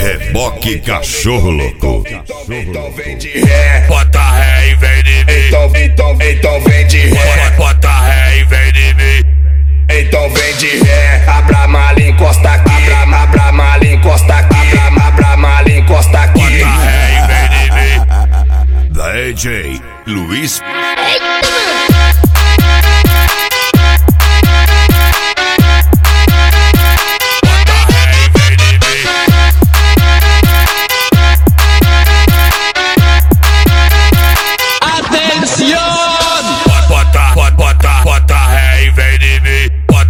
Reboque cachorro louco. Então vem de ré, Bota ré e vem de mim. então vem de ré, Bota ré e vem de mim. então vem de ré. Abra a mala e encosta aqui, abra a mala e encosta aqui, abra a mala e encosta aqui. Bota ré e vem de mim. DJ Luiz. Bota ré e vem de mim.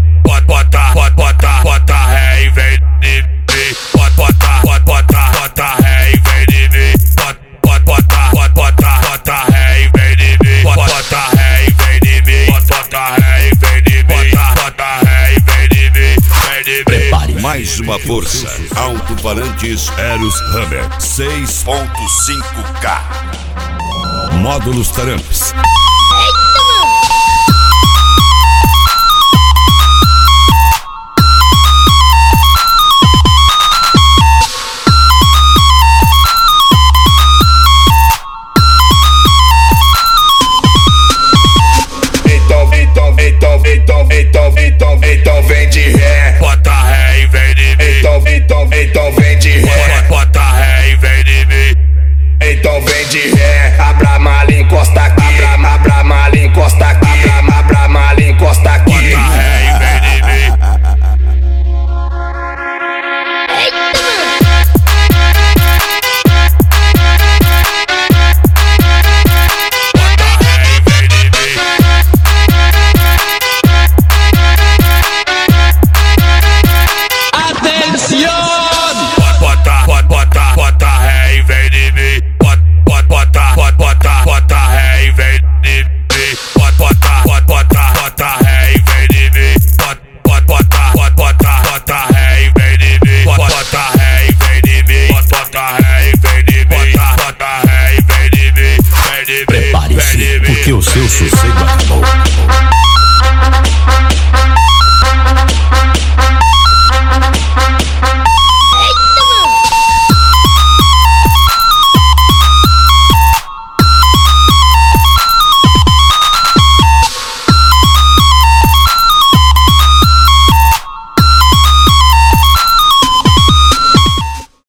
Bota ré e vem de mim. Bota ré e vem de mim. Bota ré e vem de mim. Bota ré e vem de mim. Bota ré e vem de mim. Bota ré e vem de mim. Vem de mim. Prepare mais uma força. Alto-falantes Eros Hammer 6.5K. Módulos Taramps. Então vem de ré, Bota ré e vem de mim. então vem de ré, Bota ré e vem de mim. então vem de ré. Abra a mala e encosta aqui, abra a mala e encosta aqui, abra a mala e encosta aqui. Bota ré e vem de mim. Bota ré e vem de mim. Bota ré e vem de mim. Bota ré e vem de mim. Bota ré e vem de mim. Bota ré e vem de mim. Bota ré e vem de mim. Bota ré e vem de mim. Vem de mim. Prepare-se, porque o seu sossego acabou.